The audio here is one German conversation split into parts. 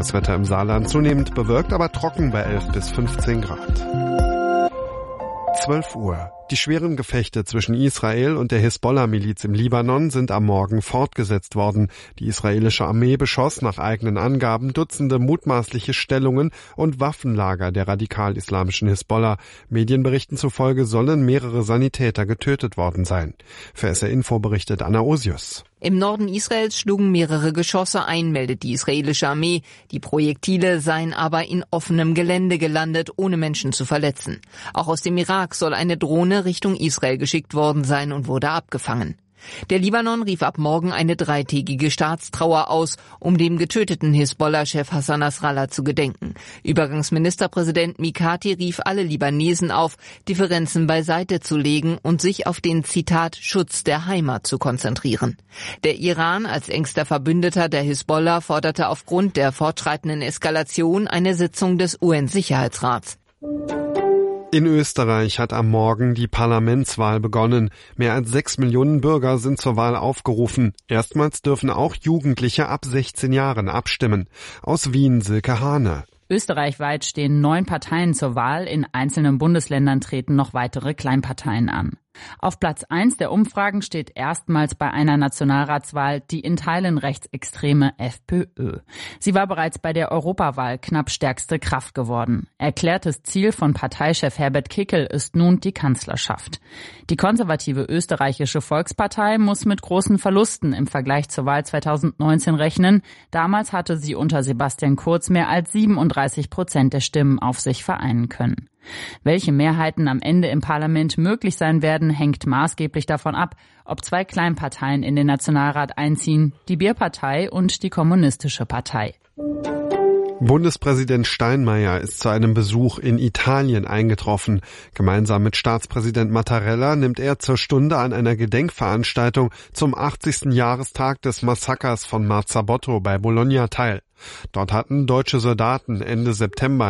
Das Wetter im Saarland zunehmend bewölkt, aber trocken bei 11 bis 15 Grad. 12 Uhr. Die schweren Gefechte zwischen Israel und der Hisbollah-Miliz im Libanon sind am Morgen fortgesetzt worden. Die israelische Armee beschoss nach eigenen Angaben Dutzende mutmaßliche Stellungen und Waffenlager der radikal-islamischen Hisbollah. Medienberichten zufolge sollen mehrere Sanitäter getötet worden sein. Für SR Info berichtet Anna Osius. Im Norden Israels schlugen mehrere Geschosse ein, meldet die israelische Armee. Die Projektile seien aber in offenem Gelände gelandet, ohne Menschen zu verletzen. Auch aus dem Irak soll eine Drohne Richtung Israel geschickt worden sein und wurde abgefangen. Der Libanon rief ab morgen eine 3-tägige Staatstrauer aus, um dem getöteten Hisbollah-Chef Hassan Nasrallah zu gedenken. Übergangsministerpräsident Mikati rief alle Libanesen auf, Differenzen beiseite zu legen und sich auf den, Zitat, Schutz der Heimat zu konzentrieren. Der Iran als engster Verbündeter der Hisbollah forderte aufgrund der fortschreitenden Eskalation eine Sitzung des UN-Sicherheitsrats. In Österreich hat am Morgen die Parlamentswahl begonnen. Mehr als 6 Millionen Bürger sind zur Wahl aufgerufen. Erstmals dürfen auch Jugendliche ab 16 Jahren abstimmen. Aus Wien Silke Hane. Österreichweit stehen 9 Parteien zur Wahl. In einzelnen Bundesländern treten noch weitere Kleinparteien an. Auf Platz 1 der Umfragen steht erstmals bei einer Nationalratswahl die in Teilen rechtsextreme FPÖ. Sie war bereits bei der Europawahl knapp stärkste Kraft geworden. Erklärtes Ziel von Parteichef Herbert Kickl ist nun die Kanzlerschaft. Die konservative österreichische Volkspartei muss mit großen Verlusten im Vergleich zur Wahl 2019 rechnen. Damals hatte sie unter Sebastian Kurz mehr als 37% der Stimmen auf sich vereinen können. Welche Mehrheiten am Ende im Parlament möglich sein werden, hängt maßgeblich davon ab, ob 2 Kleinparteien in den Nationalrat einziehen, die Bierpartei und die Kommunistische Partei. Bundespräsident Steinmeier ist zu einem Besuch in Italien eingetroffen. Gemeinsam mit Staatspräsident Mattarella nimmt er zur Stunde an einer Gedenkveranstaltung zum 80. Jahrestag des Massakers von Marzabotto bei Bologna teil. Dort hatten deutsche Soldaten Ende September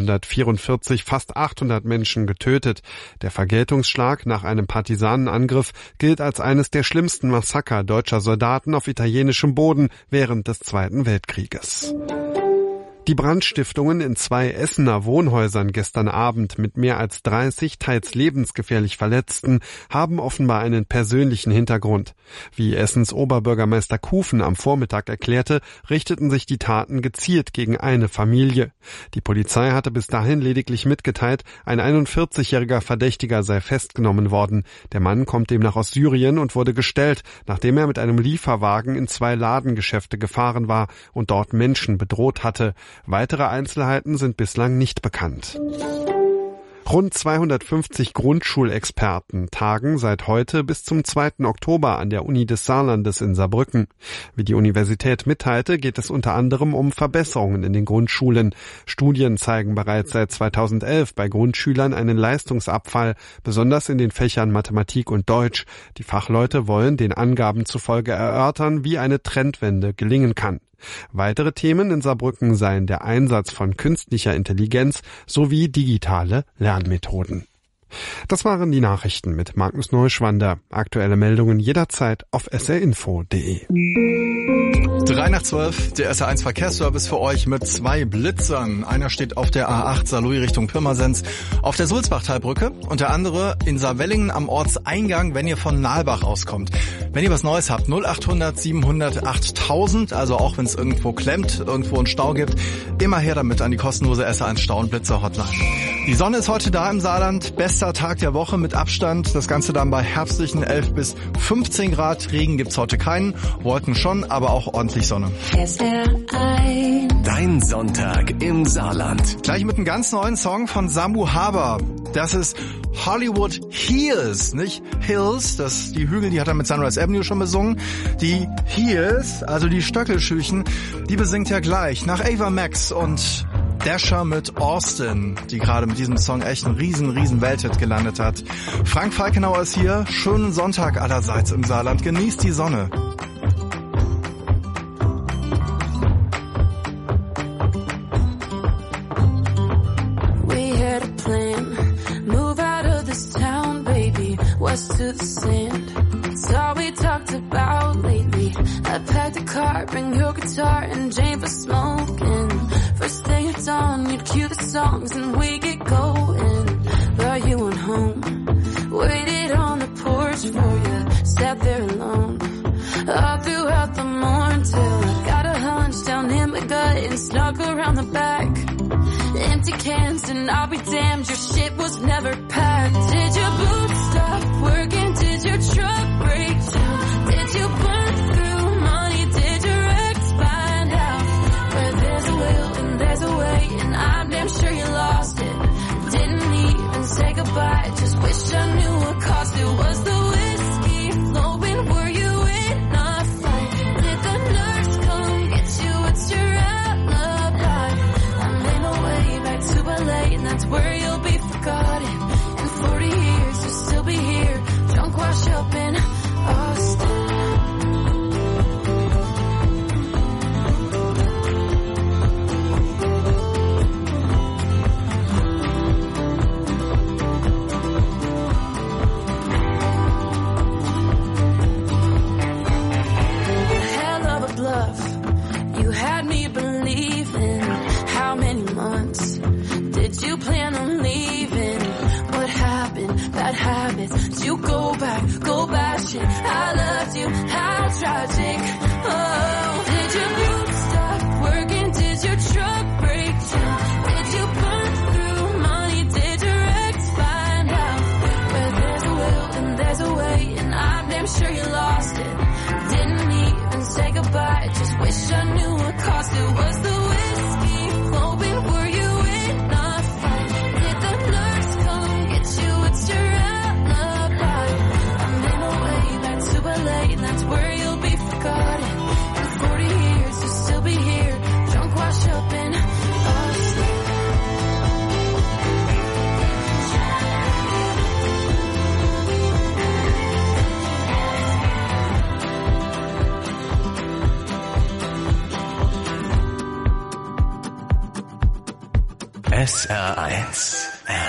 1944 fast 800 Menschen getötet. Der Vergeltungsschlag nach einem Partisanenangriff gilt als eines der schlimmsten Massaker deutscher Soldaten auf italienischem Boden während des Zweiten Weltkrieges. Die Brandstiftungen in 2 Essener Wohnhäusern gestern Abend mit mehr als 30 teils lebensgefährlich Verletzten haben offenbar einen persönlichen Hintergrund. Wie Essens Oberbürgermeister Kufen am Vormittag erklärte, richteten sich die Taten gezielt gegen eine Familie. Die Polizei hatte bis dahin lediglich mitgeteilt, ein 41-jähriger Verdächtiger sei festgenommen worden. Der Mann kommt demnach aus Syrien und wurde gestellt, nachdem er mit einem Lieferwagen in 2 Ladengeschäfte gefahren war und dort Menschen bedroht hatte. Weitere Einzelheiten sind bislang nicht bekannt. Rund 250 Grundschulexperten tagen seit heute bis zum 2. Oktober an der Uni des Saarlandes in Saarbrücken. Wie die Universität mitteilte, geht es unter anderem um Verbesserungen in den Grundschulen. Studien zeigen bereits seit 2011 bei Grundschülern einen Leistungsabfall, besonders in den Fächern Mathematik und Deutsch. Die Fachleute wollen den Angaben zufolge erörtern, wie eine Trendwende gelingen kann. Weitere Themen in Saarbrücken seien der Einsatz von künstlicher Intelligenz sowie digitale Lernmethoden. Das waren die Nachrichten mit Magnus Neuschwander. Aktuelle Meldungen jederzeit auf srinfo.de. 3:12, der SR1 Verkehrsservice für euch mit 2 Blitzern. Einer steht auf der A8 Saarlouis Richtung Pirmasens auf der Sulzbachtalbrücke und der andere in Saarwellingen am Ortseingang, wenn ihr von Nalbach auskommt. Wenn ihr was Neues habt, 0800 700 8000, also auch wenn es irgendwo klemmt, irgendwo einen Stau gibt, immer her damit an die kostenlose SR1 Stau- und Blitzer-Hotline. Die Sonne ist heute da im Saarland, bester Tag der Woche mit Abstand. Das Ganze dann bei herbstlichen 11 bis 15 Grad. Regen gibt's heute keinen, Wolken schon, aber auch ordentlich Sonne. Dein Sonntag im Saarland. Gleich mit einem ganz neuen Song von Samu Haber. Das ist Hollywood Hills, nicht Hills, das die Hügel, die hat er mit Sunrise Avenue schon besungen. Die Hills, also die Stöckelschüchen, die besingt er gleich nach Ava Max und Dasher mit Austin, die gerade mit diesem Song echt einen riesen Welthit gelandet hat. Frank Falkenauer ist hier. Schönen Sonntag allerseits im Saarland. Genießt die Sonne. West to the sand. It's all we talked about lately. I packed a car, bring your guitar and Jane for smoking. songs and we get going. But you went home, waited on the porch for you, sat there alone. All throughout the morning till I got a hunch down in my gut and snuck around the back. Empty cans and I'll be damned, your shit was never packed. Did your boots stop working? Did your truck break down? Did you burn through money? Did your ex find out? Where there's a will and there's a way, and I'm damn sure you lost it. Didn't even say goodbye, just wish I knew what cost it. Was the whiskey flowing? Were you in a fight? Did the nurse come get you? It's your alibi. I made my way back to LA, and that's where you'll be forgotten. In 40 years you'll still be here, drunk, washed up in Austin. You had me believing. How many months did you plan on leaving? What happened? Bad habits. Did you go bashing? I loved you. How tragic. Oh, did your boots stop working? Did your truck break down? Did you burn through money? Did your ex find out? Where there's a will and there's a way, and I'm damn sure you lost it. Didn't even say goodbye, just wish I knew what cost it. Was the whiskey flowing? Were you in a fight? Did the nurse come get you? It's your alibi. I made my way back to LA, and that's where you'll be forgotten. In 40 years you'll still be here, drunk, washed up in Austin. SR1.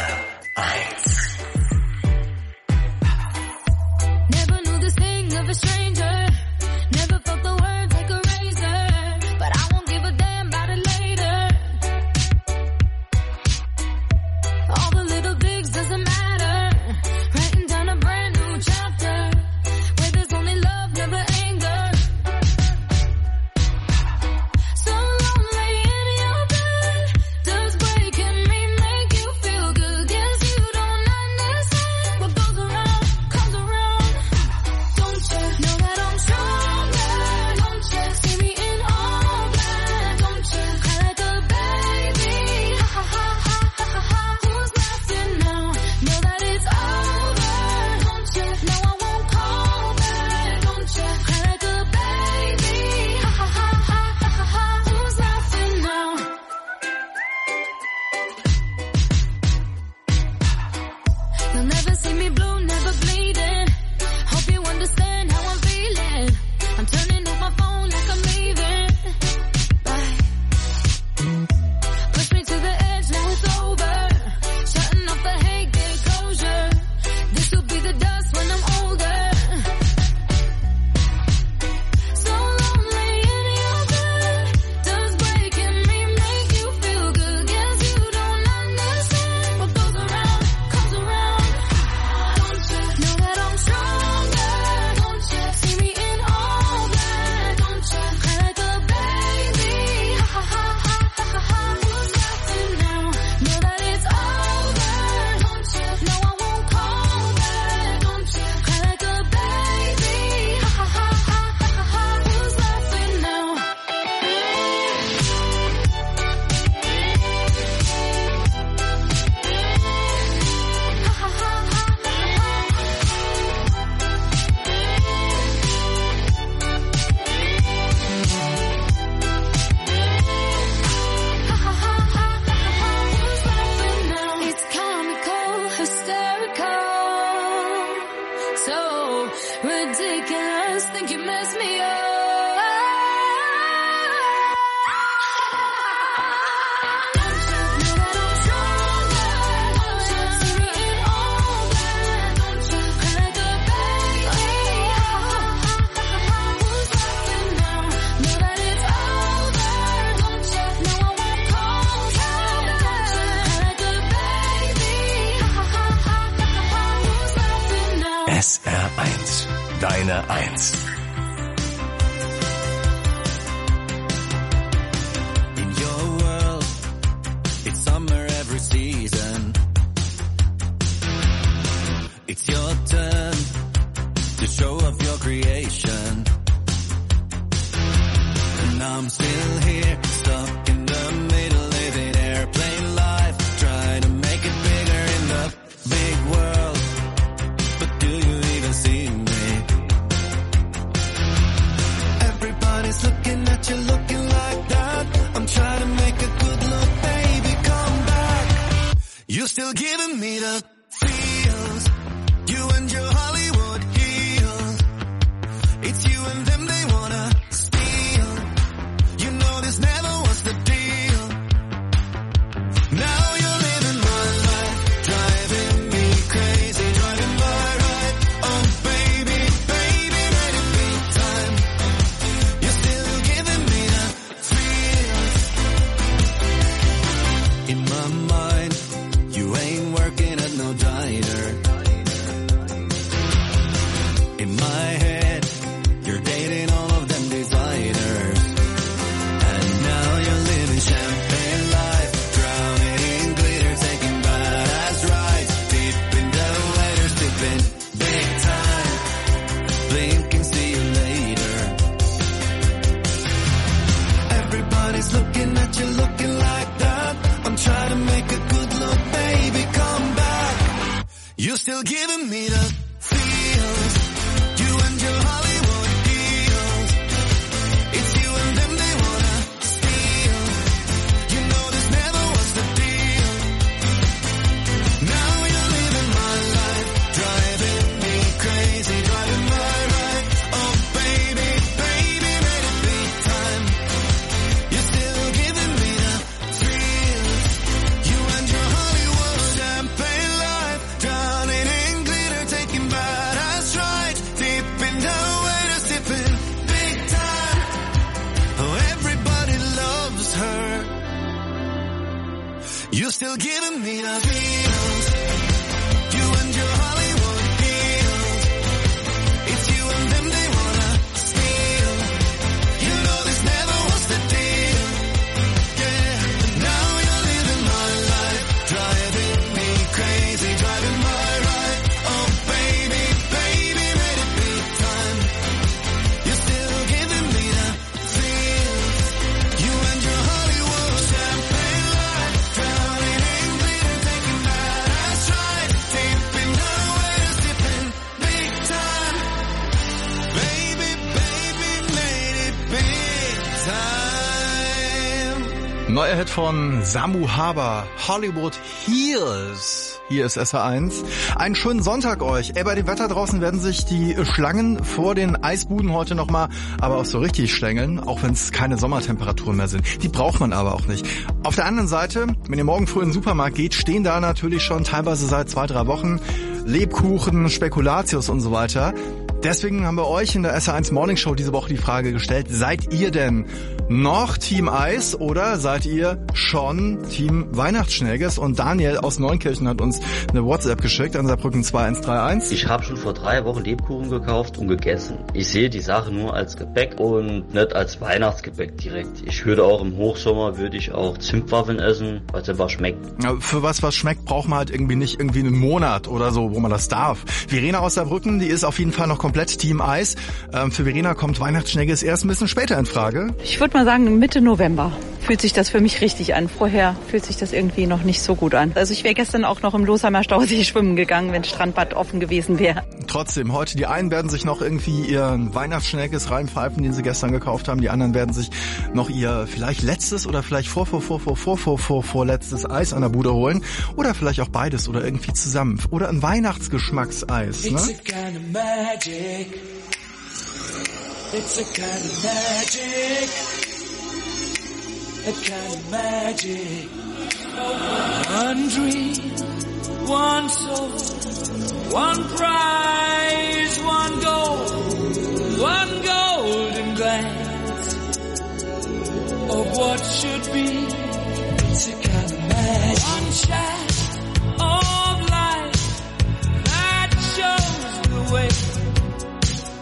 Never knew the sting of a stranger. Never felt the words like a razor. But I won't give a damn about it later. All the little digs doesn't matter. Writing down a brand new chapter where there's only love, never anger. So lonely in your bed. Does waking me make you feel good? Guess you don't understand. What goes around comes around. Don't you know deine Eins. In your world, it's summer every season. It's your turn to show off your creation. And I'm still here, stuck in the middle, living airplane life, trying to make it bigger in the big world. But do you even see me? Everybody's looking at you, looking like that. I'm trying to make a good look, baby, come back. You're still giving me the feels. You and your Hollywood heels. It's you and them, they wanna steal. You know this never was the deal. Now you're living my life, driving me crazy, driving my ride. Oh baby, baby, let it be time. You're still giving me the feels. In my mind, you ain't working at no diner. In my head, you're dating all of them designers. And now you're living champagne life, drowning in glitter, taking badass rides, deep in the waiters, tipping big time, blinking, see you later. Everybody's looking at you, looking like that. I'm trying to make a good look, baby, come back. You're still giving me the feels. You and your Hollywood heels. It's you and them, they wanna steal. You know this never was the deal. Now you're living my life, driving me crazy, driving my ride. Oh baby, baby, let it be time. You're still giving me the feels. You and your Hollywood champagne life, drowning in glitter, taking badass rides, deep in the waiters, tipping big time. Oh, everybody loves her. You're still giving me the feels. You and your Hollywood heels. It's you and them, they wanna steal. You know this never was the deal. Yeah, now you're living my life, driving me crazy, driving my ride. Oh baby, baby, let it be time. You're still giving me the feels. You and your Hollywood champagne life, drowning in glitter, taking badass rides, deep in the waiters, tipping big time. Baby, baby, made it big time. Neuer Hit von Samu Haber, Hollywood Heels. Hier ist SR1. Einen schönen Sonntag euch. Bei dem Wetter draußen werden sich die Schlangen vor den Eisbuden heute nochmal aber auch so richtig schlängeln, auch wenn es keine Sommertemperaturen mehr sind. Die braucht man aber auch nicht. Auf der anderen Seite, wenn ihr morgen früh in den Supermarkt geht, stehen da natürlich schon teilweise seit 2-3 Wochen Lebkuchen, Spekulatius und so weiter. Deswegen haben wir euch in der SR1 Morning Show diese Woche die Frage gestellt, seid ihr denn noch Team Eis oder seid ihr schon Team Weihnachtsschnägges? Und Daniel aus Neunkirchen hat uns eine WhatsApp geschickt an Saarbrücken 2131. Ich habe schon vor 3 Wochen Lebkuchen gekauft und gegessen. Ich sehe die Sache nur als Gebäck und nicht als Weihnachtsgebäck direkt. Ich würde auch im Hochsommer auch Zimtwaffeln essen, weil es einfach schmeckt. Ja, für was schmeckt, braucht man halt irgendwie nicht irgendwie einen Monat oder so, wo man das darf. Verena aus Saarbrücken, die ist auf jeden Fall noch komplett Team Eis. Für Verena kommt Weihnachtsschnägges erst ein bisschen später in Frage. Ich würde mal sagen, Mitte November fühlt sich das für mich richtig an. Vorher fühlt sich das irgendwie noch nicht so gut an. Also ich wäre gestern auch noch im Losheimer Stausee schwimmen gegangen, wenn Strandbad offen gewesen wäre. Trotzdem, heute die einen werden sich noch irgendwie ihren Weihnachtsschnägges reinpfeifen, den sie gestern gekauft haben. Die anderen werden sich noch ihr vielleicht letztes oder vielleicht vorletztes Eis an der Bude holen. Oder vielleicht auch beides oder irgendwie zusammen. Oder ein Weihnachtsgeschmackseis. Ne? It's a kind of magic. A kind of magic. One dream, one soul, one prize, one golden glance of what should be. It's a kind of magic. One shaft of light that shows the way.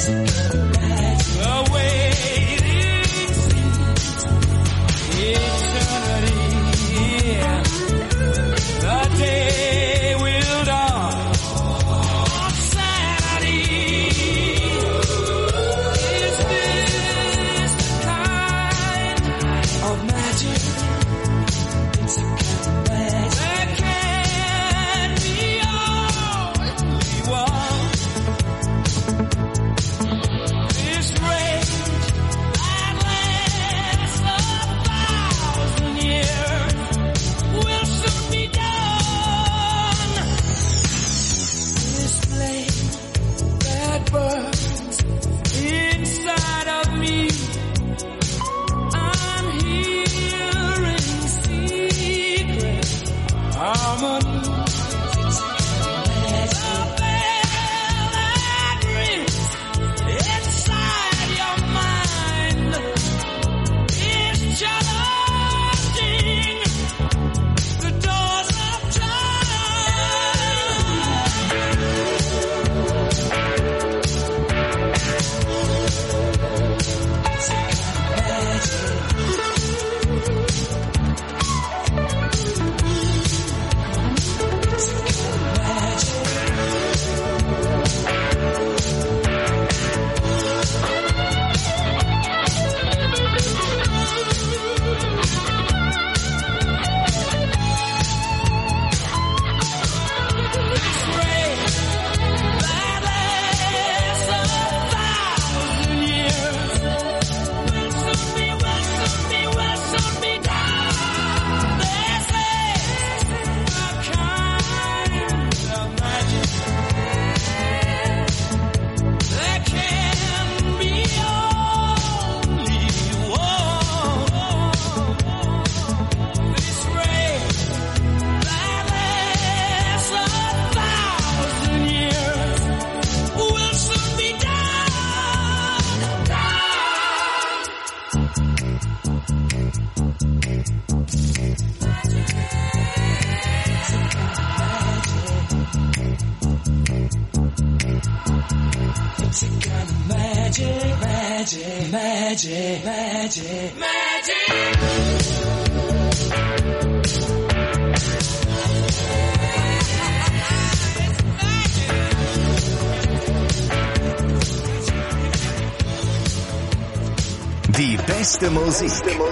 Die beste Musik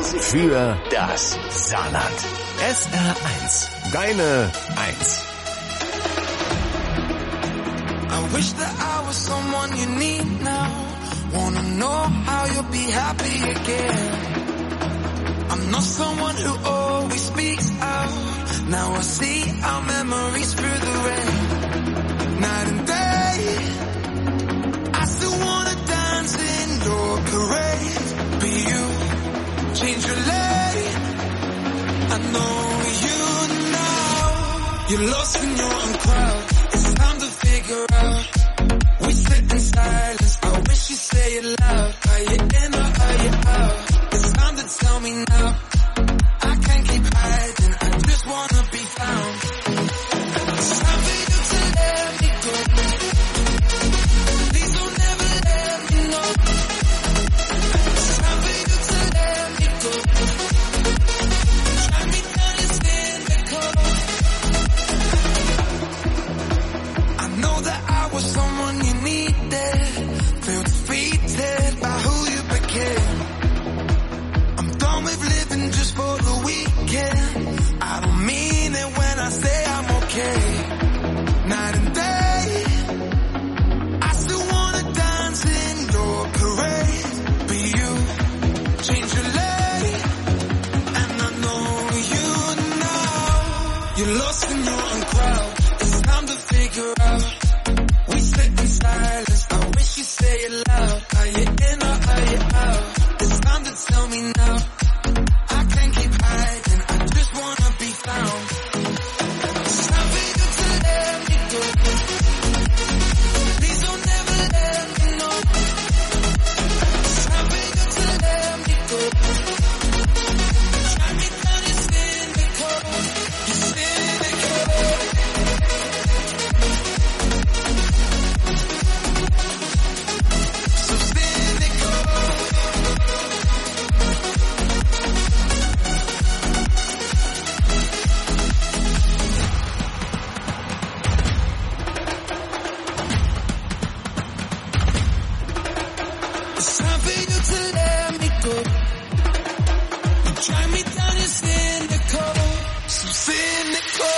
für das Saarland. SR1, deine 1. I wish that I was someone you need now. Wanna know how you'll be happy again. I'm not someone who always speaks out. Now I see our memories through the rain. Night and day, I still wanna dance in your parade. Be you, change your lane. I know you now. You're lost in your own crowd. It's time to figure out. We sit in silence. I wish you say it loud. Are you in or are you out? It's time to tell me now. I can't keep hiding. I just wanna be found. It's time for you to let me go. Please don't ever let me know. It's time for you to let me go. Drag me down and stand the cold. I know that I was someone you needed. Feel defeated by who you became. I'm done with living just for the weekend. I don't mean it when I say I'm okay. Night and day, I still wanna dance in your parade. Be you, change your lane. And I know you now. You're lost in your own crowd. It's time to figure out. We sit in silence. I wish you say it loud. Are you in or are you out? It's time to tell me now. I can't keep hiding. I just wanna be found. It's time for you to let me go. Please don't ever let me know. It's time for you to let me go. Drag me down and spin the cold. You spin the cold. It's time for you to let me go. You drive me down, you're cynical, so cynical.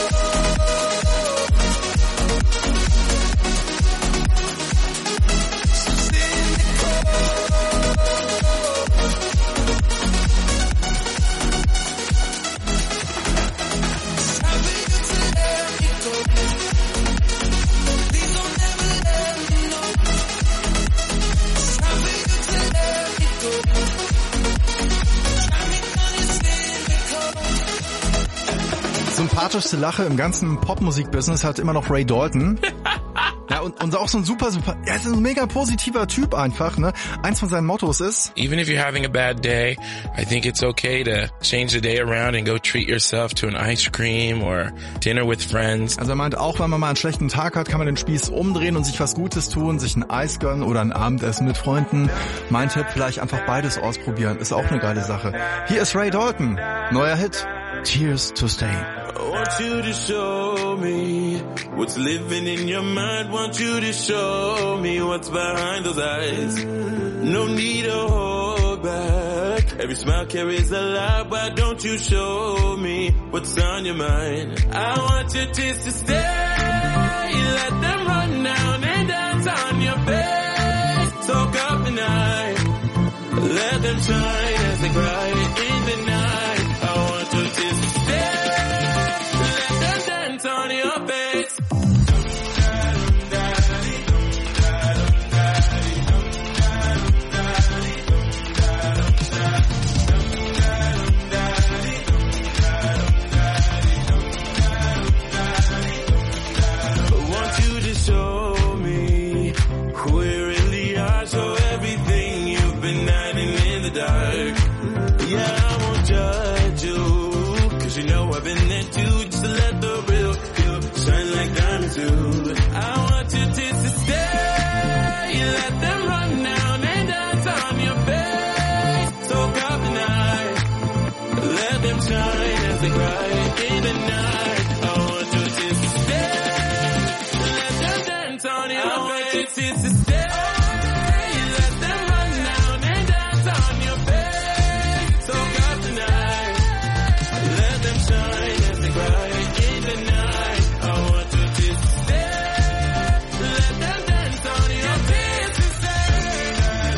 Sympathischste Lache im ganzen Popmusik-Business hat immer noch Ray Dalton. Ja, und auch so ein super, er ist ein mega positiver Typ einfach, ne? Eins von seinen Mottos ist: Even if you're having a bad day, I think it's okay to change the day around and go treat yourself to an ice cream or dinner with friends. Also er meint, auch wenn man mal einen schlechten Tag hat, kann man den Spieß umdrehen und sich was Gutes tun, sich ein Eis gönnen oder ein Abendessen mit Freunden. Mein Tipp, vielleicht einfach beides ausprobieren, ist auch eine geile Sache. Hier ist Ray Dalton, neuer Hit, Tears to Stay. I want you to show me what's living in your mind. Want you to show me what's behind those eyes. No need to hold back. Every smile carries a lot. Why don't you show me what's on your mind? I want your tears to stay. Let them run down and dance on your face. Soak up the night. Let them shine as they cry in the night. I want your tears to stay. On your face. I want you to show me who you really are. Show everything you've been hiding in the dark. Yeah, I won't judge you, 'cause you know I've been there too. Just to let the real shine like diamonds do. I want your tears to stay. Let them run down and dance on your face. Soak up the night. Let them shine as they cry in the night. I want your tears to stay. Let them dance on your face. I want your tears to stay. Let them run down and dance on your face. Soak up the night. Let them shine as they cry in the night. I want your tears to stay. Let them dance on your tears to stay.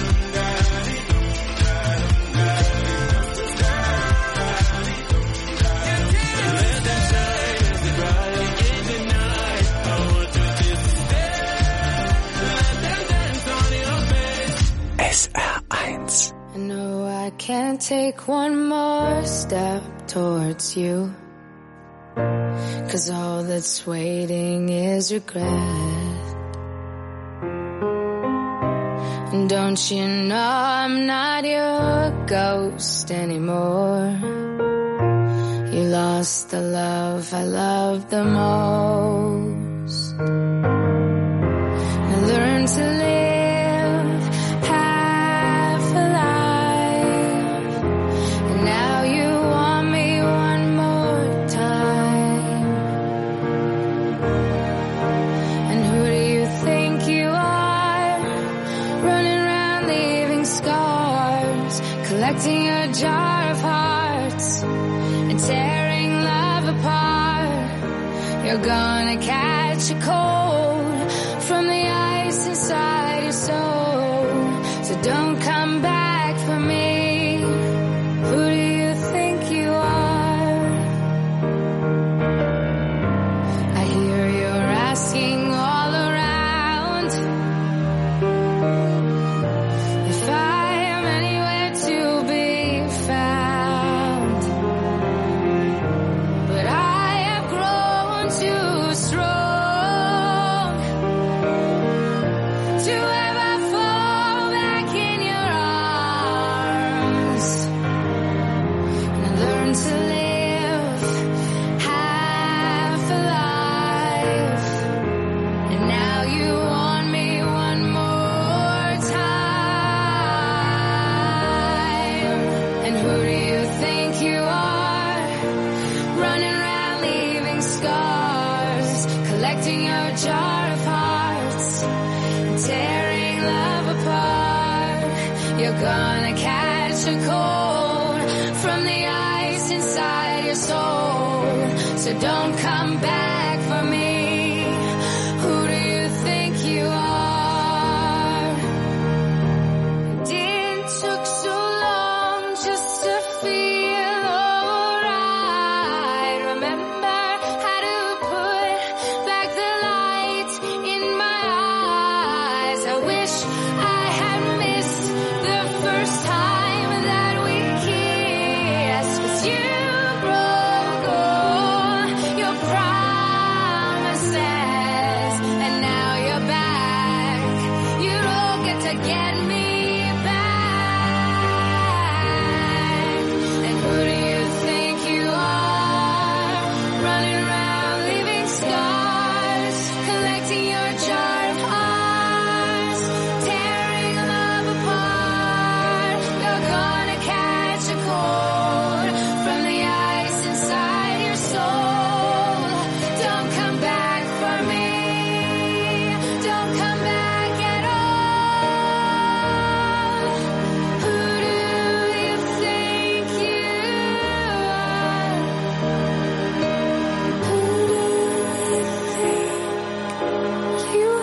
Let them shine as they cry in the night. I want your tears to stay. Let them dance on your face. SR1. I know I can't take one more step towards you, 'cause all that's waiting is regret. And don't you know I'm not your ghost anymore? You lost the love I loved the most. I learned to live half alive, and now you want me one more time. And who do you think you are, running around leaving scars, collecting a jar of hearts and tearing love apart? You're gonna catch a cold from the ice inside your soul, so don't come back for me. Who do you think you are? I hear you're asking all around if I am anywhere to be found, but I have grown too strong to ever fall back in your arms. You're gonna catch a cold from the ice inside your soul. So don't come back for me. Who do you think you are? It took so long just to feel alright. Remember how to put back the light in my eyes. I wish I had missed the first time that we kissed. 'Cause you broke all your promises, and now you're back. You don't get to get me back. And who do you think you are? Running around leaving scars, collecting your jarred hearts, tearing love apart. You're gonna catch a cold from the ice inside your soul. Don't come back for me. Don't come back at all. Who do you think you are? Who do you think you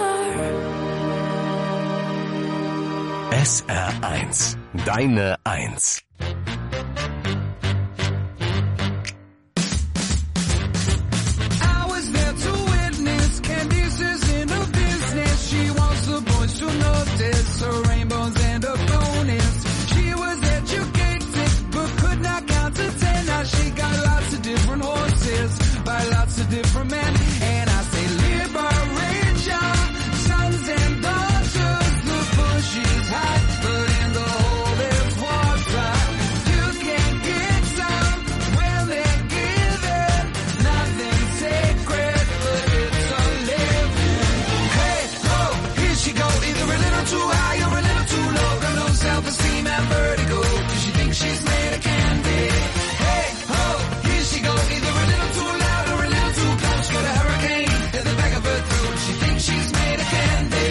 are? SR1, deine 1. I was there to witness Candice's inner business. She wants the boys to notice her rainbows and her bonus. She was educated but could not count to 10. Now she got lots of different horses by lots of different men. And I say liberate your sons and daughters. The bush is high, but in the hole there's water. You can get some when they're given. Nothing sacred, but it's a living. Hey, ho, here she go. Either a little too high or a little too low. Got no self-esteem and vertigo, 'cause she thinks she's made of candy. Hey, ho, here she go. Either a little too loud or a little too close. Got a hurricane in the back of her throat. She thinks she's made of candy.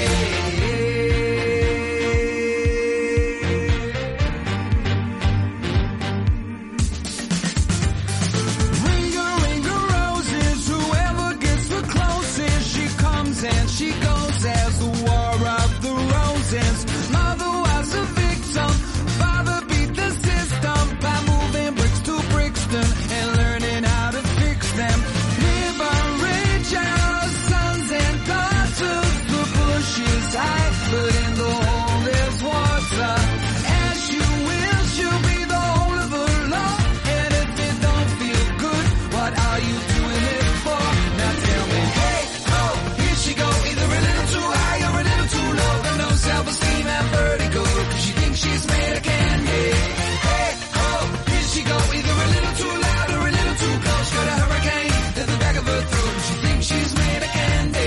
Ringer, ringer, roses. Whoever gets the closest, she comes and she goes as the war of the roses. Mother was a victim, father beat the system by moving bricks to Brixton and learning how to fix them. Liberate your sons and daughters. The bush is high, but in the hole there's water. As you wish you'll be the whole of the law. And if it don't feel good, what are you doing it for? Now tell me, hey, oh, here she go. Either a little too high or a little too low. Got no self-esteem and vertigo, 'cause she thinks she's made of candy. Hey, oh, here she go. Either a little too loud or a little too close. Got a hurricane in the back of her throat. She thinks she's made of candy.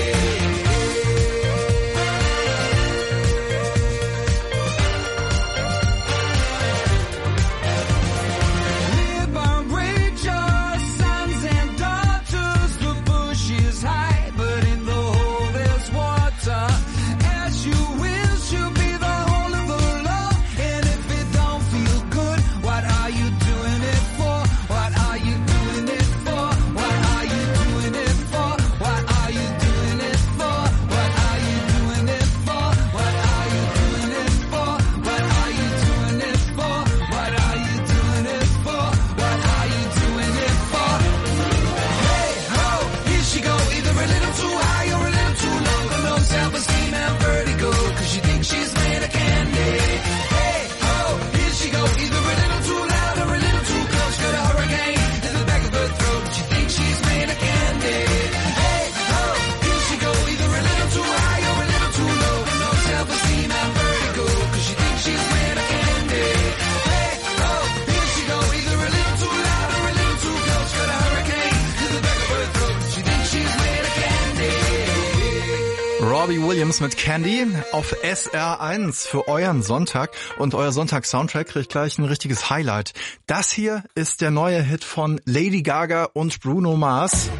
Liberate your sons and daughters. The bush is high, but in the hole there's water. As you wish you'll be the whole of the law. And if it don't feel good, what are you doing it for? What are you doing it for? What are you doing it for? What are you doing it for? What are you doing it for? What are you doing it for? What are you doing it for? What are you doing it for? What are you doing it for? Hey, ho, here she go. Either a little too high or a little too low. Got no self-esteem and vertigo, 'cause she thinks she's made of candy. Hey, ho, here she go. Either a little too loud or a little too close. Got a hurricane in the back of her throat. She thinks she's made of candy. Hey, ho, here she go. Either a little too high or a little too low. Got no self-esteem and vertigo, 'cause she thinks she's made of candy. Hey, ho, here she go. Either a little too loud or a little too close. Got a hurricane in the back of her throat. She thinks she's made of candy. Robbie Williams mit Candy auf SR1 für euren Sonntag. Und euer Sonntag-Soundtrack kriegt gleich ein richtiges Highlight. Das hier ist der neue Hit von Lady Gaga und Bruno Mars.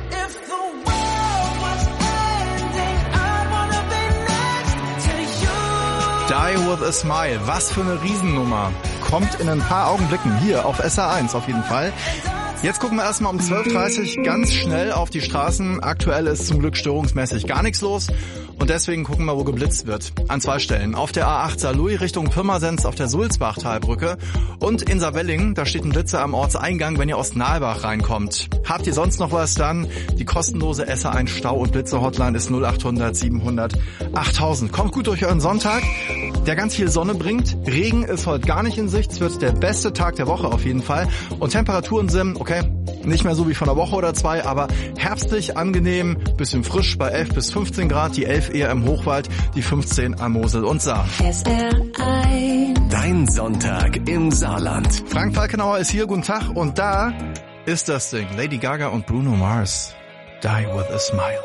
Die with a Smile. Was für eine Riesennummer. Kommt in ein paar Augenblicken hier auf SR1 auf jeden Fall. Jetzt gucken wir erstmal um 12.30 Uhr ganz schnell auf die Straßen. Aktuell ist zum Glück störungsmäßig gar nichts los. Und deswegen gucken wir, wo geblitzt wird. An 2 Stellen. Auf der A8 Saarlouis Richtung Pirmasens auf der Sulzbachtalbrücke. Und in Saarwellingen, da steht ein Blitzer am Ortseingang, wenn ihr aus Nalbach reinkommt. Habt ihr sonst noch was, dann die kostenlose SR1 Stau- und Blitzer-Hotline ist 0800 700 8000. Kommt gut durch euren Sonntag, der ganz viel Sonne bringt. Regen ist heute gar nicht in Sicht. Es wird der beste Tag der Woche auf jeden Fall. Und Temperaturen sind, okay, nicht mehr so wie vor einer Woche oder 2, aber herbstlich, angenehm, bisschen frisch bei 11 bis 15 Grad, die 11 eher im Hochwald, die 15 am Mosel und Saar. Dein Sonntag im Saarland. Frank Falkenauer ist hier, guten Tag. Und da ist das Ding. Lady Gaga und Bruno Mars. Die with a Smile.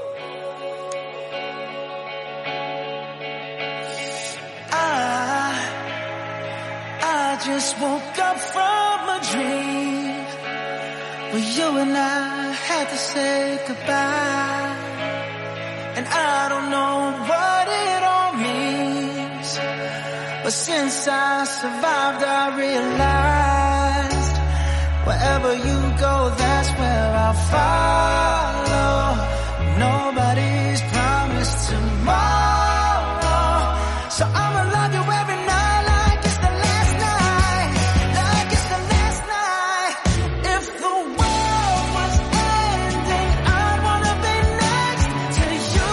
I just woke up from a dream where you and I had to say goodbye. And I don't know what it all means, but since I survived I realized wherever you go, that's where I'll follow. Nobody's promised tomorrow, so I'ma love you every night like it's the last night, like it's the last night. If the world was ending, I'd wanna be next to you.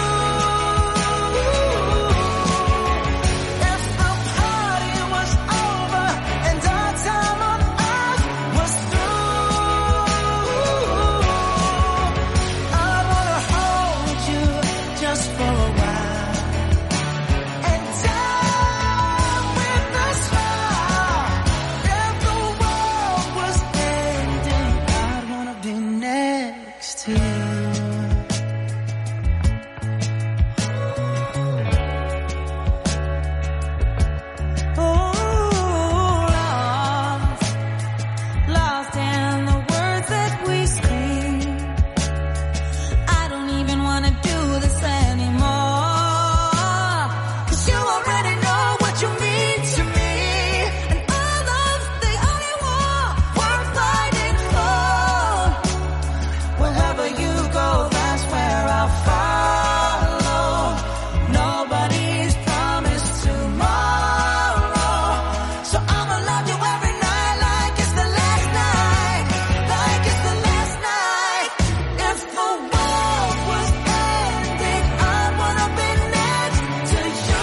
If the party was over and our time on earth was through, I'd wanna hold you just for a while and die with a smile. If the world was ending, I'd wanna be next to you. Lost in the words that we speak. I don't even wanna do this anymore, 'cause you already know what you mean to me, and our love's the only war worth fighting for. Wherever you go, that's where I'll follow. Nobody's promised tomorrow, so I'ma love you every night like it's the last night, like it's the last night. If the world was ending, I'd wanna be next to you.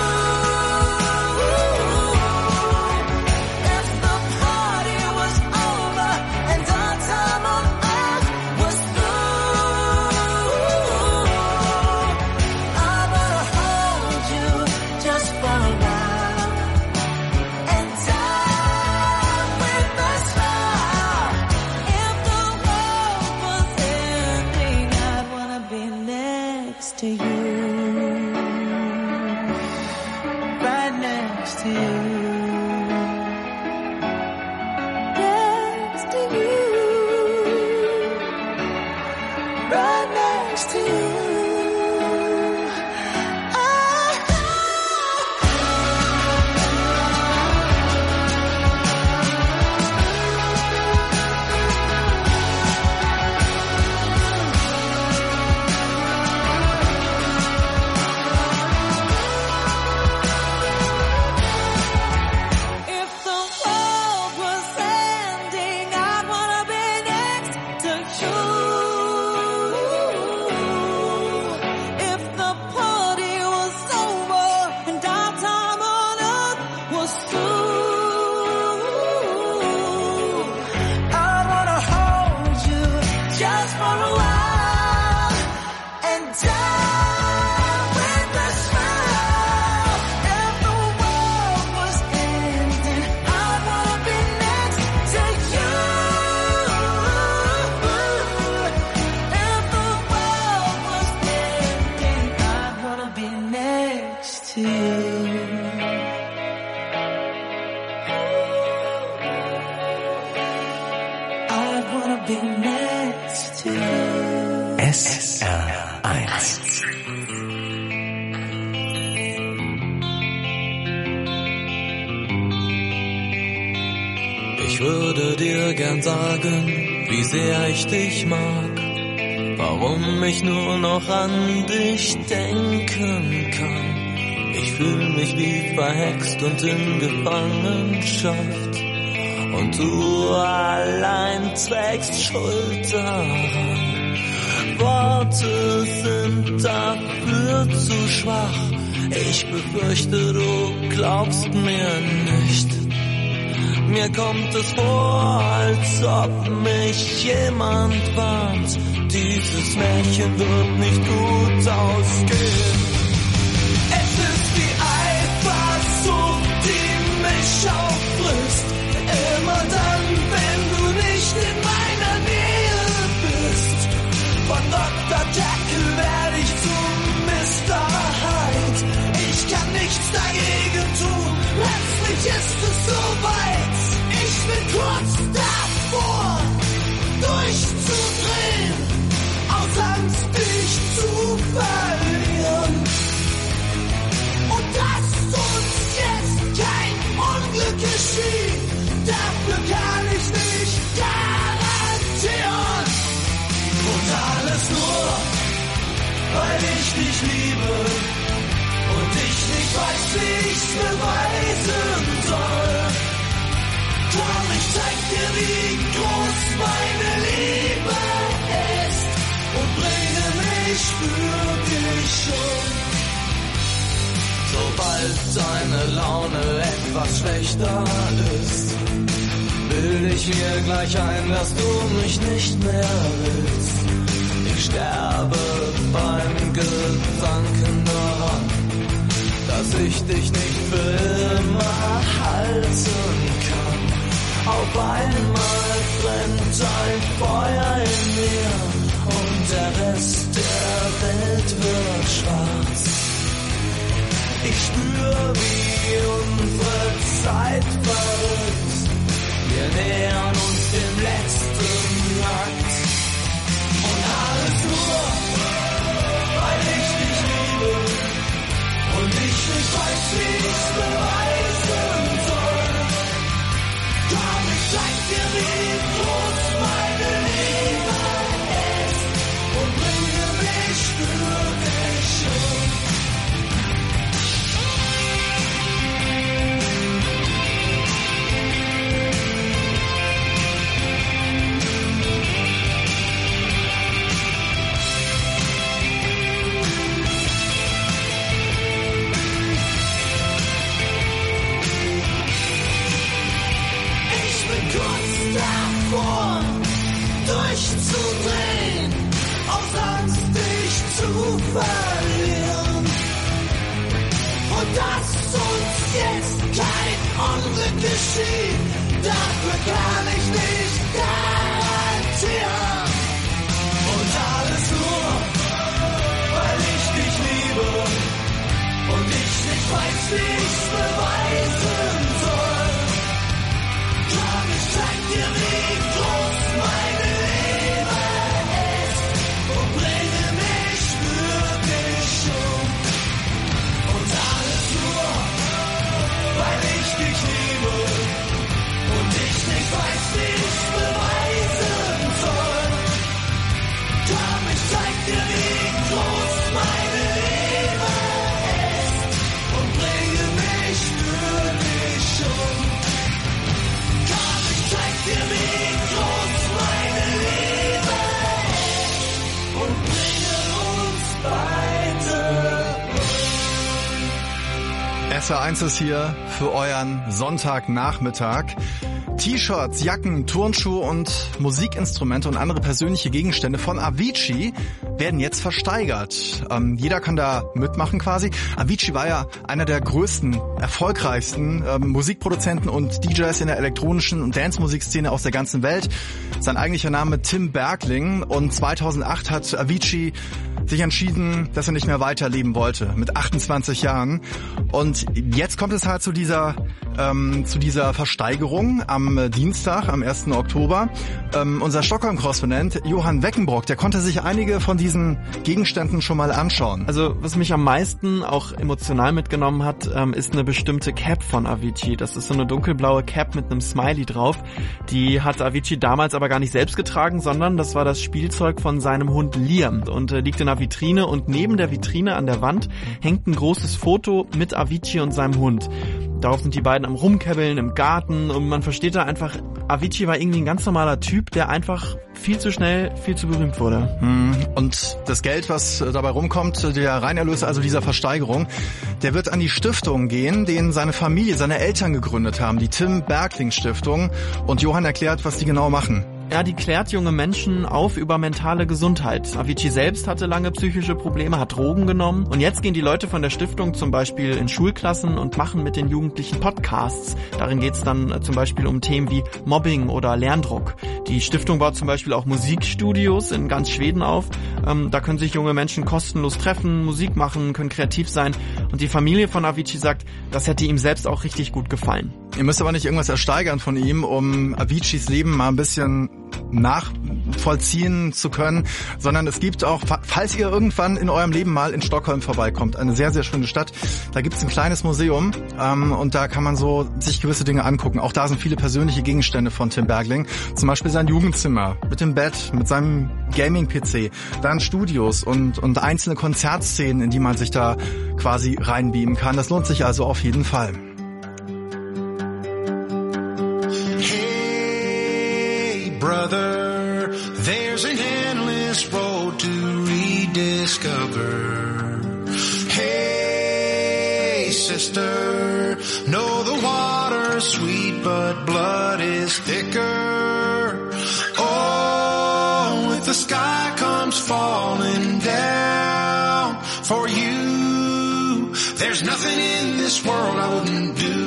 If the party was over and our time on earth was through, I wanna hold you just for a while and die with a smile. If the world was ending, I'd wanna be next to you, right next to you, next to you, right next to you. If the world was ending, I'd wanna be next to you. If the party was over and our time on earth was through, I'd wanna hold you just for a while and die with a smile. If the world was ending, I'd wanna be next to you. If the world was ending, I'd wanna be next to you. I'd wanna be next to you. SR1. Ich würde dir gern sagen, wie sehr ich dich mag, warum ich nur noch an dich denken kann. Ich fühle mich wie verhext und in Gefangenschaft, und du allein trägst Schuld daran. Worte sind dafür zu schwach, ich befürchte, du glaubst mir nicht. Mir kommt es vor, als ob mich jemand warnt, dieses Märchen wird nicht gut ausgehen. Es ist die Eifersucht, die mich auffrisst, immer dann, wenn du nicht in meiner Nähe bist. Von Dr. Jekyll werde ich zum Mr. Hyde. Ich kann nichts dagegen tun, plötzlich ist es soweit. Ich bin kurz davor, durchzudrehen, aus Angst dich zu verlieren. Und dass uns jetzt kein Unglück geschieht, dafür kann ich nicht garantieren. Und alles nur, weil ich dich liebe und ich nicht weiß, wie ich's beweisen soll. Komm, ich zeig dir, wie groß meine Liebe ist und bringe mich für dich um. Sobald deine Laune etwas schlechter ist, bilde ich mir gleich ein, dass du mich nicht mehr willst. Ich sterbe beim Gedanken daran, dass ich dich nicht für immer halten kann. Auf einmal brennt ein Feuer in mir und der Rest der Welt wird schwarz. Ich spür, wie unsere Zeit verrückt. Wir nähern uns dem letzten Akt. Und alles nur, weil ich dich liebe und ich nicht weiß, wie ich's beweisen soll. Komm, ich zeig dir, wie groß meine Liebe ist und bringe mich für dich um. Davor, durchzudrehen, aus Angst dich zu verlieren. Und dass uns jetzt kein Unglück geschieht, dafür kann ich nicht garantieren. Und alles nur, weil ich dich liebe und ich nicht weiß, wie ich's beweisen soll. Komm, ich zeig dir, wie groß meine Liebe ist und bringe mich für dich um. Und alles nur, weil ich dich liebe und ich nicht weiß, wie ich's beweisen soll. Komm, ich zeig dir, wie groß meine Liebe ist und bringe mich für dich um. Komm, ich zeig dir, wie groß meine Liebe ist und bringe uns beide. SR1 ist hier für euren Sonntagnachmittag. T-Shirts, Jacken, Turnschuhe und Musikinstrumente und andere persönliche Gegenstände von Avicii werden jetzt versteigert. Jeder kann da mitmachen quasi. Avicii war ja einer der größten, erfolgreichsten Musikproduzenten und DJs in der elektronischen und Dance-Musikszene aus der ganzen Welt. Sein eigentlicher Name Tim Bergling, und 2008 hat Avicii sich entschieden, dass er nicht mehr weiterleben wollte, mit 28 Jahren. Und jetzt kommt es halt zu dieser zu dieser Versteigerung am Dienstag, am 1. Oktober. Unser Stockholm-Korrespondent Johan Weckenbrock, der konnte sich einige von diesen Gegenständen schon mal anschauen. Also was mich am meisten auch emotional mitgenommen hat, ist eine bestimmte Cap von Avicii. Das ist so eine dunkelblaue Cap mit einem Smiley drauf. Die hat Avicii damals aber gar nicht selbst getragen, sondern das war das Spielzeug von seinem Hund Liam und liegt in einer Vitrine, und neben der Vitrine an der Wand hängt ein großes Foto mit Avicii und seinem Hund. Darauf sind die beiden am Rumkäbbeln im Garten und man versteht da einfach, Avicii war irgendwie ein ganz normaler Typ, der einfach viel zu schnell, viel zu berühmt wurde. Und das Geld, was dabei rumkommt, der Reinerlös also dieser Versteigerung, der wird an die Stiftung gehen, den seine Familie, seine Eltern gegründet haben, die Tim Bergling Stiftung. Und Johann erklärt, was die genau machen. Ja, die klärt junge Menschen auf über mentale Gesundheit. Avicii selbst hatte lange psychische Probleme, hat Drogen genommen. Und jetzt gehen die Leute von der Stiftung zum Beispiel in Schulklassen und machen mit den Jugendlichen Podcasts. Darin geht's dann zum Beispiel um Themen wie Mobbing oder Lerndruck. Die Stiftung baut zum Beispiel auch Musikstudios in ganz Schweden auf. Da können sich junge Menschen kostenlos treffen, Musik machen, können kreativ sein. Und die Familie von Avicii sagt, das hätte ihm selbst auch richtig gut gefallen. Ihr müsst aber nicht irgendwas ersteigern von ihm, um Aviciis Leben mal ein bisschen nachvollziehen zu können, sondern es gibt auch, falls ihr irgendwann in eurem Leben mal in Stockholm vorbeikommt, eine sehr, sehr schöne Stadt, da gibt es ein kleines Museum und da kann man so sich gewisse Dinge angucken. Auch da sind viele persönliche Gegenstände von Tim Bergling, zum Beispiel sein Jugendzimmer mit dem Bett, mit seinem Gaming-PC, dann Studios und einzelne Konzertszenen, in die man sich da quasi reinbeamen kann. Das lohnt sich also auf jeden Fall. Brother, there's an endless road to rediscover. Hey, sister, know the water's sweet, but blood is thicker. Oh, if the sky comes falling down for you, there's nothing in this world I wouldn't do.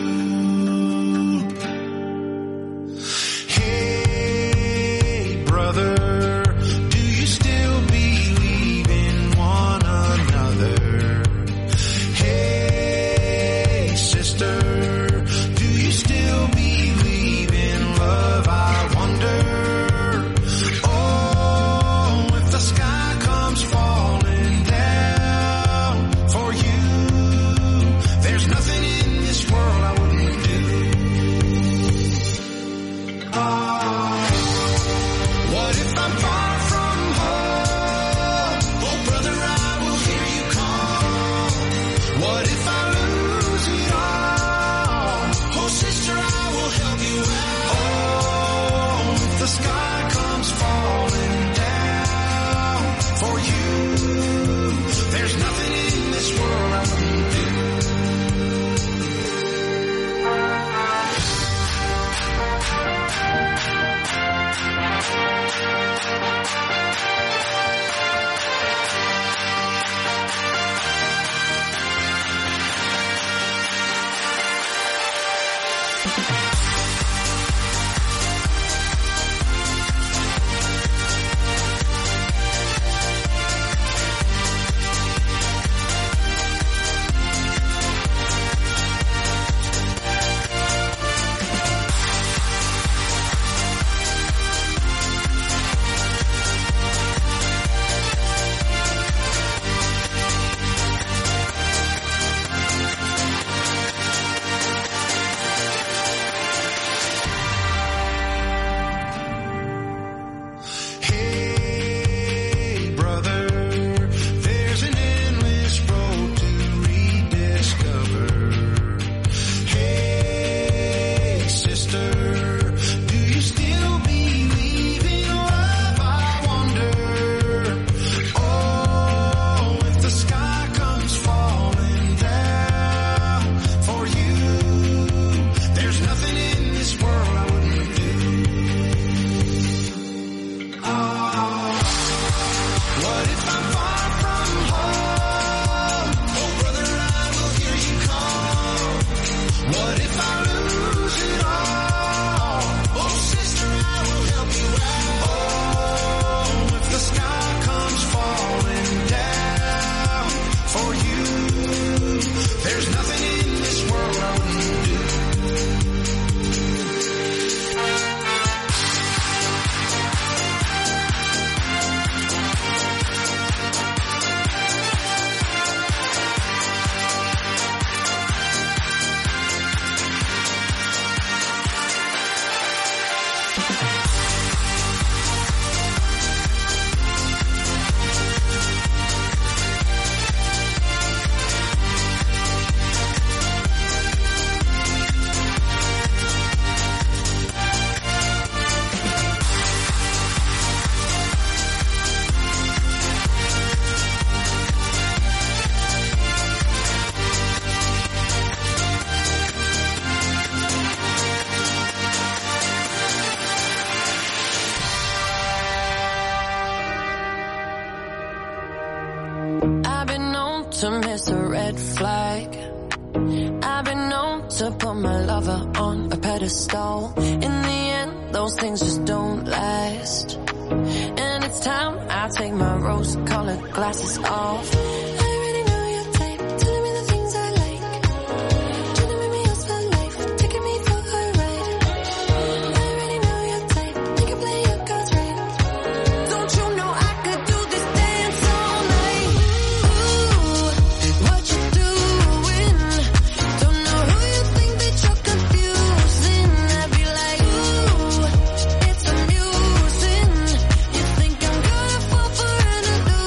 I've been known to miss a red flag. I've been known to put my lover on a pedestal. In the end, those things just don't last. And it's time I take my rose-colored glasses off. I already know your type, telling me the things I like. Trying to make me yours for life, taking me for a ride. I already know your type, you can play your cards right. Don't you know I could do this dance all night? Ooh, what you doing? Don't know who you think that you're confusing. I'd be like, ooh, it's amusing. You think I'm gonna fall for an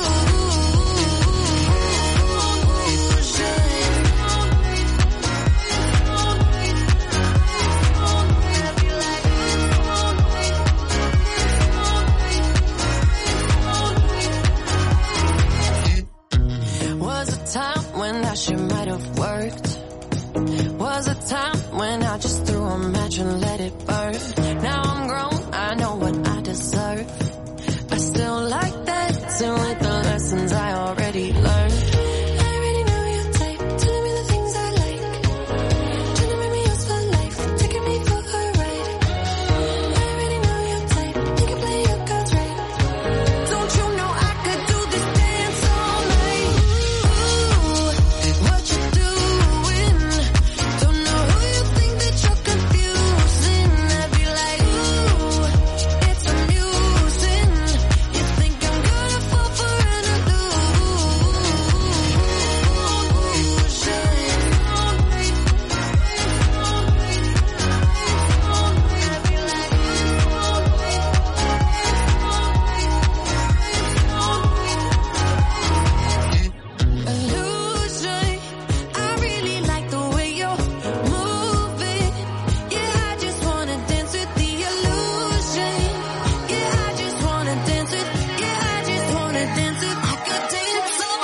illusion? Was a time when that shit might have worked. Was a time when I just threw a match and let it burn. Now I'm grown, I know what I deserve. I still like dancing with the lessons I already learned. I already know your type, telling me the things I like. Trying to make me yours for life, taking me for a ride. I already know your type, you can play your cards right. Don't you know I could do this dance all night? Ooh, what you doing? Don't know who you think that you're confusing. I'd be like, ooh, it's amusing. You think I'm gonna fall for an illusion? I really like the way you're moving. Yeah, I just wanna dance with the illusion. Yeah, I just wanna dance with. Yeah, I just wanna dance with. I could dance all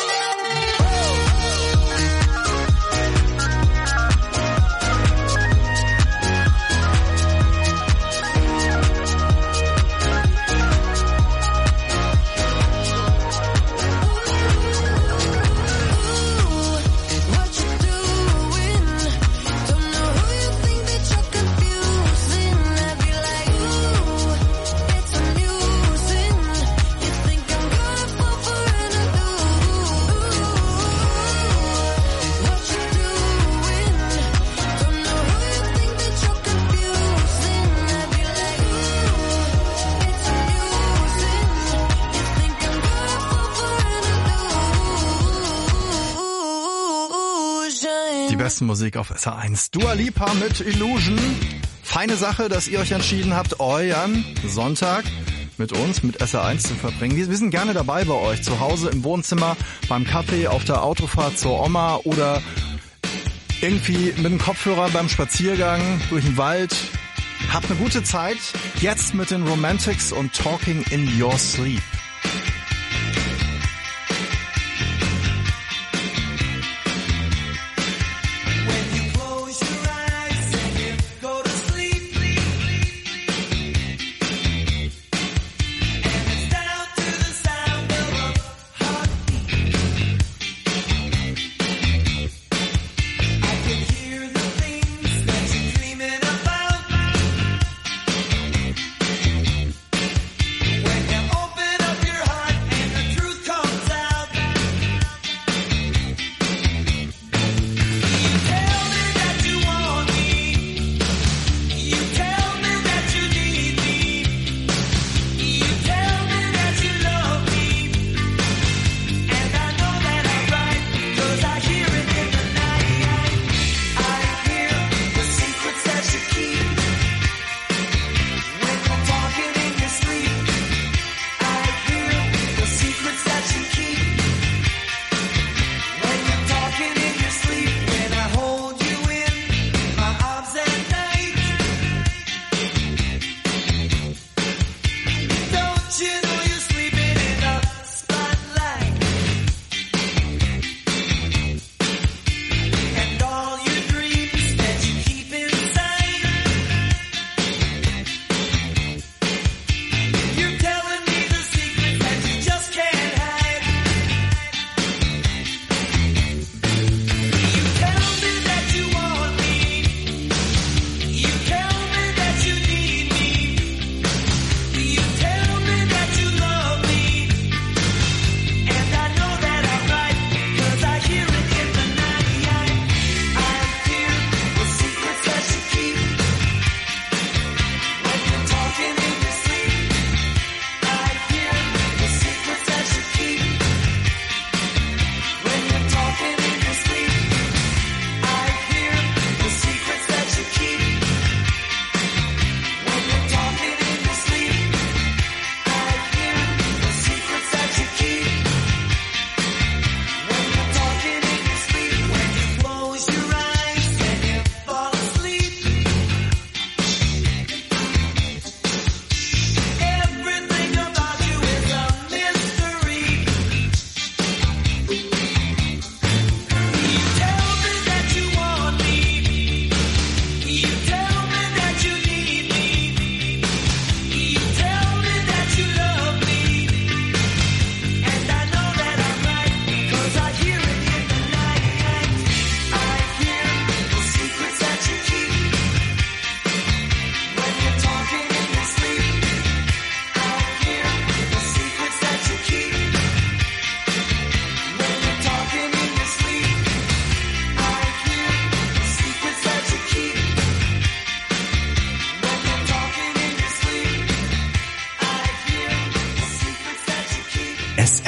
what you doing? Don't know who you think that you're confusing. I'd be like, ooh, it's amusing. You think I'm gonna fall for an illusion? What you doing? Don't know who you think that you're confusing. I'd be like, ooh, it's amusing. You think I'm gonna fall for an illusion? Die besten Musik auf SR1. Dua Lipa mit Illusion. Feine Sache, dass ihr euch entschieden habt, euren Sonntag mit uns, mit SR1 zu verbringen. Wir sind gerne dabei bei euch, zu Hause, im Wohnzimmer, beim Kaffee, auf der Autofahrt zur Oma oder irgendwie mit dem Kopfhörer beim Spaziergang durch den Wald. Habt eine gute Zeit. Jetzt mit den Romantics und Talking in Your Sleep. When you open up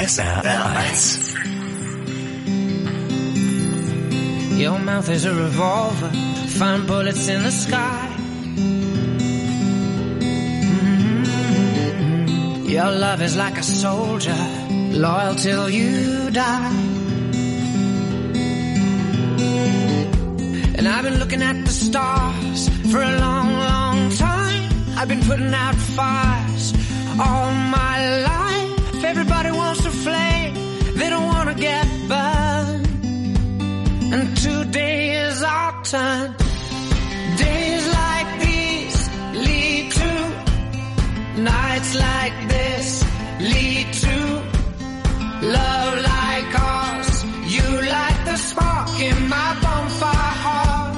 SRR1. Your mouth is a revolver, find bullets in the sky. Your love is like a soldier, loyal till you die. And I've been looking at the stars for a long, long time. I've been putting out fires all my life. Everybody wants to flame, they don't want to get burned. And today is our turn. Days like these lead to nights like this, lead to love like ours. You light the spark in my bonfire heart.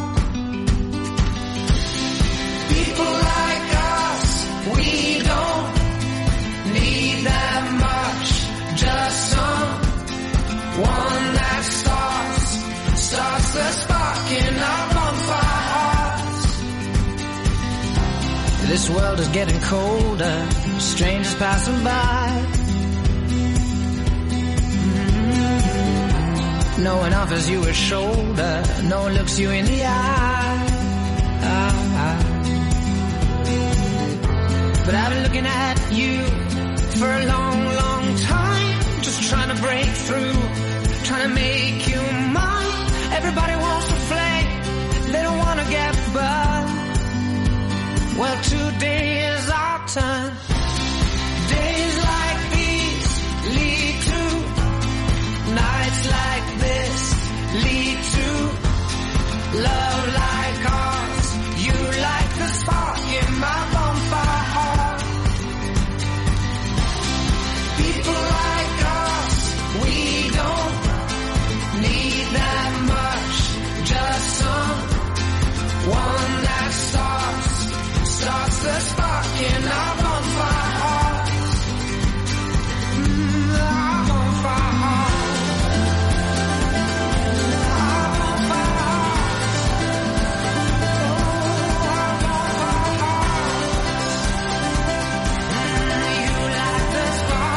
People like us, we don't need that much. Just someone that starts the spark in our bonfire hearts. This world is getting colder, strangers passing by. No one offers you a shoulder, no one looks you in the eye. But I've been looking at you for a long, long time, just trying to break through, trying to make you mine. Everybody wants to flame, they don't want to get burned. Well, today is our turn. Days like these lead to nights like this, lead to love like ours. You light the spark in my bonfire heart. People like us, we don't need that much. Just someone that starts the spark in our bonfire hearts. Our bonfire hearts. Our bonfire hearts. Our bonfire hearts. You light the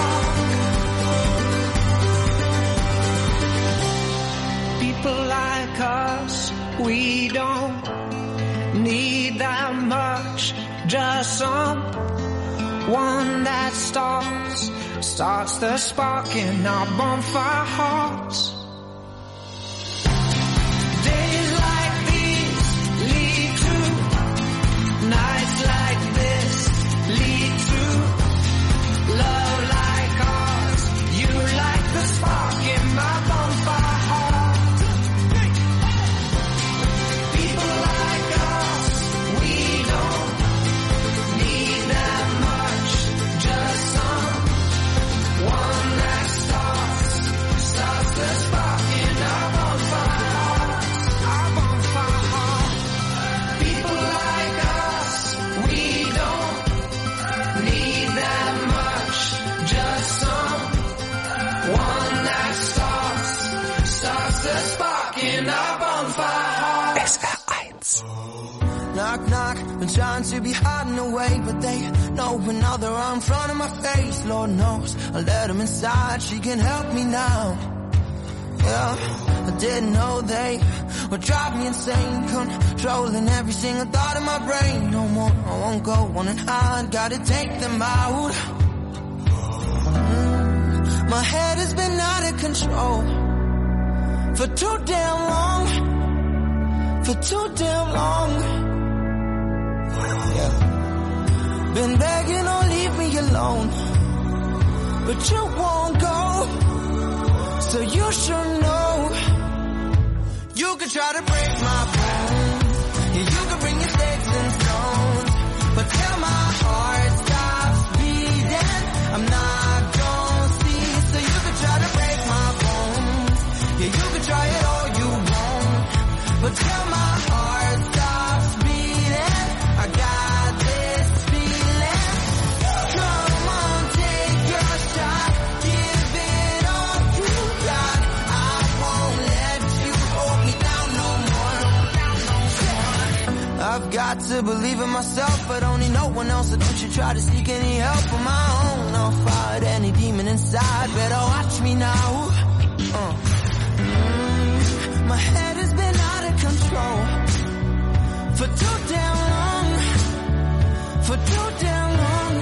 spark. People like us, we don't need that much. Just someone that starts the spark in our bonfire hearts. Days like these lead to nights like this, lead to love like ours. You light the spark in my bonfire heart. People like us, we don't need that much. Just someone that starts the spark in our bonfire hearts. Our bonfire heart. People like us, we don't need that much. Just someone that starts the spark in our bonfire hearts. SR1. Knock, knock, been trying to be hiding away, but they know now they're right in front of my face. Lord knows I let them inside, she can help me now. Yeah, I didn't know they would drive me insane, controlling every single thought in my brain. No more, I won't go on and hide, gotta take them out. My head has been out of control for too damn long, for too damn long. Yeah. Been begging, oh leave me alone, but you won't go, so you should know. You could try to break my bones, yeah, you could bring your sticks and stones, but till my heart stops beating, I'm not gonna see. So you could try to break my bones, yeah, you could try it all you want, but till my heart stops beating, I got this feeling. Come on, take your shot, give it all you got. I won't let you hold me down no more. got to believe in myself, but only no one else. So don't you try to seek any help on my own. I'll fight any demon inside. Better watch me now. My head has been out of control for too damn long. For too damn long.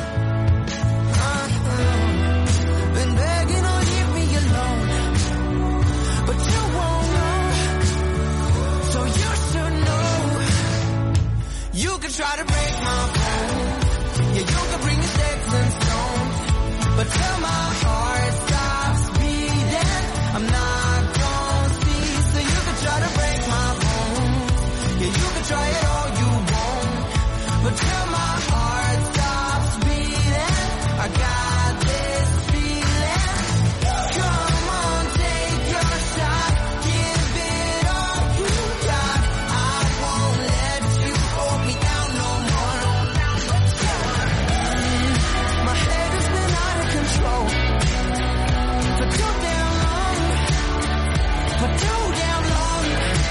Been begging to leave me alone, but you won't know. So you should know. You can try to break my bones. Yeah, you can bring your sticks and stones, but till my heart stops beating, I'm not gonna cease. So you can try to break my bones. Yeah, you can try it all you want, but till my heart stops beating, I got this feeling. Come on, take your shot, give it all you got. I won't let you hold me down no more. My head has been out of control for too damn long. For too damn long.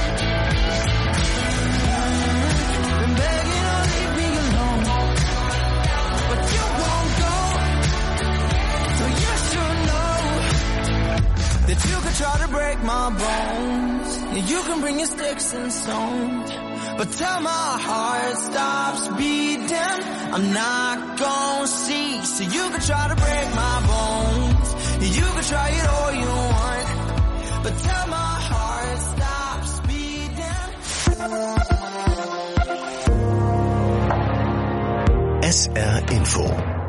Been begging to leave me alone, but you won't go. So you should know that you can try to break my bones. Yeah, you can bring your sticks and stones, but till my heart stops beating, I'm not gonna cease. So you can try to break my bones. Yeah, you can try it all you want, but till my heart stops beating. SR Info.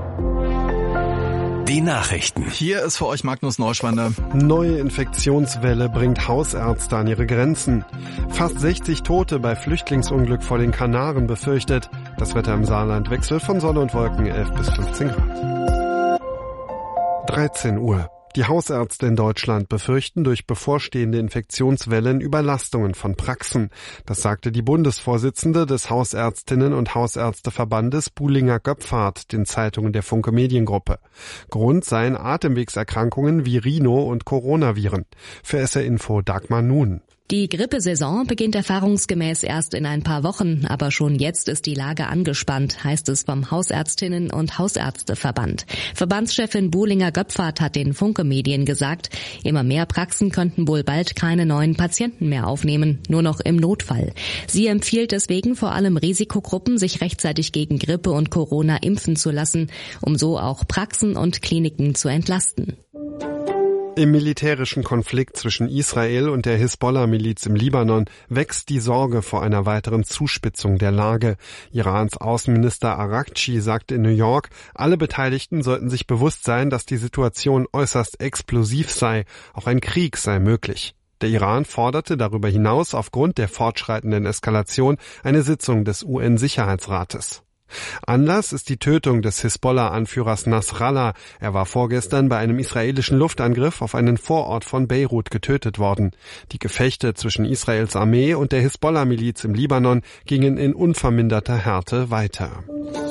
Die Nachrichten. Hier ist für euch Magnus Neuschwander. Neue Infektionswelle bringt Hausärzte an ihre Grenzen. Fast 60 Tote bei Flüchtlingsunglück vor den Kanaren befürchtet. Das Wetter im Saarland wechselt von Sonne und Wolken 11 bis 15 Grad. 13 Uhr. Die Hausärzte in Deutschland befürchten durch bevorstehende Infektionswellen Überlastungen von Praxen. Das sagte die Bundesvorsitzende des Hausärztinnen- und Hausärzteverbandes Buhlinger-Göpfhardt den Zeitungen der Funke Mediengruppe. Grund seien Atemwegserkrankungen wie Rhino- und Coronaviren. Für SR Info Dagmar Nun. Die Grippesaison beginnt erfahrungsgemäß erst in ein paar Wochen, aber schon jetzt ist die Lage angespannt, heißt es vom Hausärztinnen- und Hausärzteverband. Verbandschefin Buhlinger-Göpfhardt hat den Funke Medien gesagt, immer mehr Praxen könnten wohl bald keine neuen Patienten mehr aufnehmen, nur noch im Notfall. Sie empfiehlt deswegen vor allem Risikogruppen, sich rechtzeitig gegen Grippe und Corona impfen zu lassen, um so auch Praxen und Kliniken zu entlasten. Im militärischen Konflikt zwischen Israel und der Hisbollah-Miliz im Libanon wächst die Sorge vor einer weiteren Zuspitzung der Lage. Irans Außenminister Araghchi sagte in New York, alle Beteiligten sollten sich bewusst sein, dass die Situation äußerst explosiv sei. Auch ein Krieg sei möglich. Der Iran forderte darüber hinaus aufgrund der fortschreitenden Eskalation eine Sitzung des UN-Sicherheitsrates. Anlass ist die Tötung des Hisbollah-Anführers Nasrallah. Er war vorgestern bei einem israelischen Luftangriff auf einen Vorort von Beirut getötet worden. Die Gefechte zwischen Israels Armee und der Hisbollah-Miliz im Libanon gingen in unverminderter Härte weiter.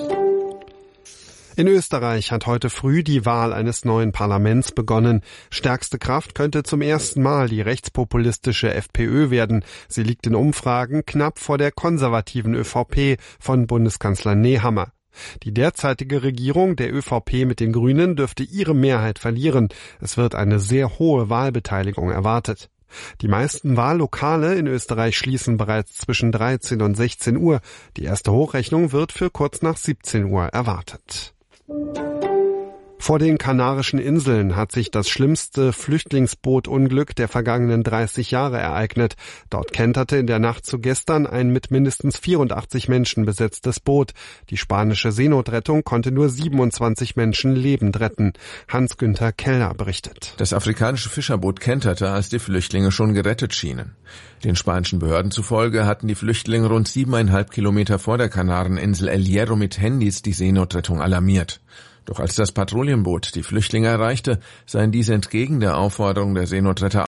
In Österreich hat heute früh die Wahl eines neuen Parlaments begonnen. Stärkste Kraft könnte zum ersten Mal die rechtspopulistische FPÖ werden. Sie liegt in Umfragen knapp vor der konservativen ÖVP von Bundeskanzler Nehammer. Die derzeitige Regierung der ÖVP mit den Grünen dürfte ihre Mehrheit verlieren. Es wird eine sehr hohe Wahlbeteiligung erwartet. Die meisten Wahllokale in Österreich schließen bereits zwischen 13 und 16 Uhr. Die erste Hochrechnung wird für kurz nach 17 Uhr erwartet. Vor den Kanarischen Inseln hat sich das schlimmste Flüchtlingsbootunglück der vergangenen 30 Jahre ereignet. Dort kenterte in der Nacht zu gestern ein mit mindestens 84 Menschen besetztes Boot. Die spanische Seenotrettung konnte nur 27 Menschen lebend retten. Hans-Günther Keller berichtet. Das afrikanische Fischerboot kenterte, als die Flüchtlinge schon gerettet schienen. Den spanischen Behörden zufolge hatten die Flüchtlinge rund 7,5 Kilometer vor der Kanareninsel El Hierro mit Handys die Seenotrettung alarmiert. Doch als das Patrouillenboot die Flüchtlinge erreichte, seien diese entgegen der Aufforderung der Seenotretter